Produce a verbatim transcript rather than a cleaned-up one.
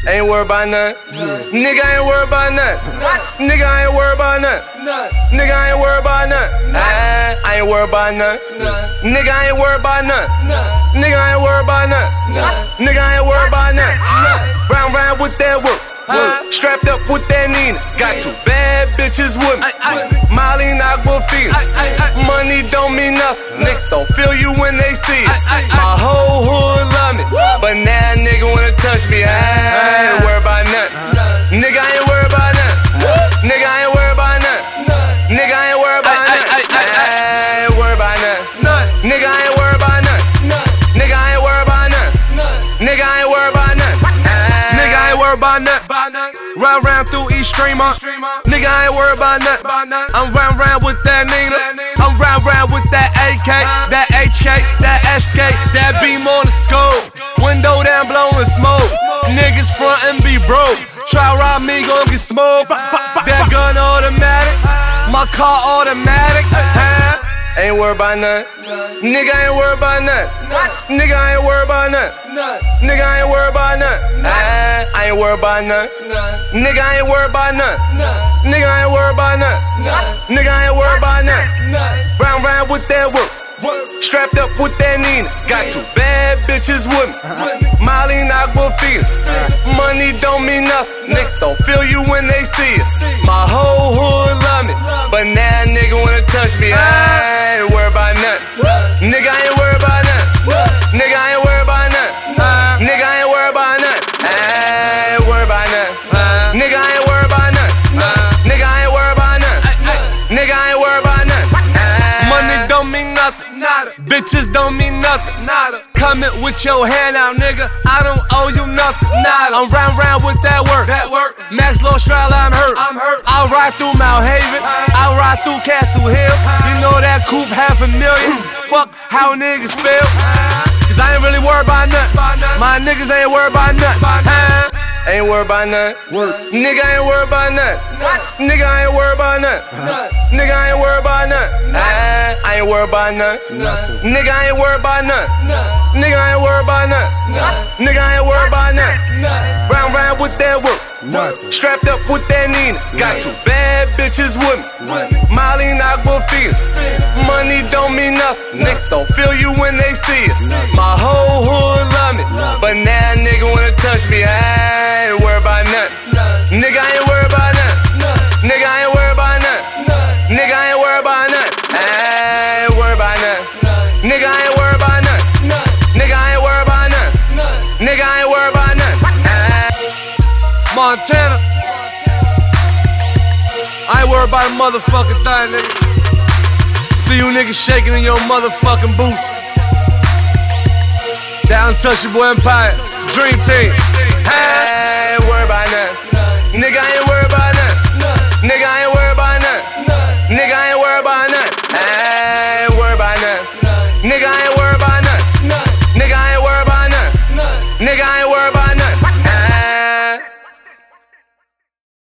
Ain't worried about nothing. Yeah. Nigga ain't worried about nothing. Nigga ain't worried about nothing. Nigga ain't worried about nothing. I ain't worried about nothing. Nigga ain't worried about nothing. Nigga ain't worried about nothing. Nigga ain't worried about nothing. Round round with that work. Strapped up with that Nina. Got two bad bitches with me. Molly and Aquafina. Money don't mean nothing. Niggas don't feel you when they see it. My whole hood love me, but now a nigga wanna touch me. I ain't worried about nothing. Nigga ain't worried about nothing. Nigga ain't worried about nothing. Nigga ain't worried about nothing. I ain't worried about nothing. Nigga ain't worried about nothing. Nigga ain't worried about nothing. Nigga ain't worried about nothing. Nigga ain't worried about nothing. Round round through each streamer. Nigga ain't worried about nothing. I'm round round with that Nina. I'm round round with that A K, that H K, that S K, that beam on the scope. Window down blowing smoke. Niggas front and be broke. Try rob me, gon' get smoked. That gun automatic, my car automatic. Huh? Ain't worried about nothing. Nigga ain't worried about nothing. Nigga ain't worried about nothing. Nigga ain't worried about nothing. I ain't worried about nothing. Nigga ain't worried about nothing. Nigga ain't worried about nothing. Nigga ain't worried about nothing. Round round with that work. Strapped up with that Nina. Got two bad bitches with me. Molly and Aquafina. Money don't mean nothing. Niggas don't feel you when they see it. My whole hood love me, but now a nigga wanna touch me. I ain't worried about nothing. Nigga ain't worried about nothing. Nigga ain't worried about nothing. Nigga ain't worried about nothing. I ain't worried about nothing. Nigga ain't worried about nothing. Nigga ain't worried about nothing. Nigga ain't worried about nothing. Money don't mean nothing. Bitches don't mean nothing. Nada. Coming with your hand out, nigga. I don't owe you nothing. Nada. I'm round round with that work. That work. Max Low Stroud, I'm hurt. I'm hurt. I'll ride through Mount Haven. I'll ride through Castle Hill. You know that coupe half a million. Fuck how niggas feel. Cause I ain't really worried about nothing. My niggas ain't worried about nothing. Ain't worried about nothing. Nigga ain't worried about nothing. Nigga ain't worried about nothing. Nigga ain't worried about nothing. I ain't worried about nothing. Nigga ain't worried about nothing. Nigga ain't worried about nothing. Nigga ain't worried about nothing. Round round with that work. Strapped up with that Nina. Got two bad bitches with me. Molly and Aquafina. Money don't mean nothing. Niggas don't feel you when they see it. My whole hood love me, but now a nigga wanna touch me. I ain't worried about nothing. Nigga ain't worried about nothing. Nigga ain't worried about nothing. Nigga ain't worried about nothing. I ain't worried about nothing. Nigga ain't worried about nothing. Nigga ain't worried about nothing. Nigga ain't worried about nothing. Montana, I ain't worried about a motherfucking thing, nigga. See you niggas shaking in your motherfucking boots. That Untouchable Empire, Dream Team. I ain't worried about nothing. Nigga ain't worried about nothing. Nigga ain't worried about nothing. Nigga ain't worried about nothing. I ain't worried about nothing. Nigga ain't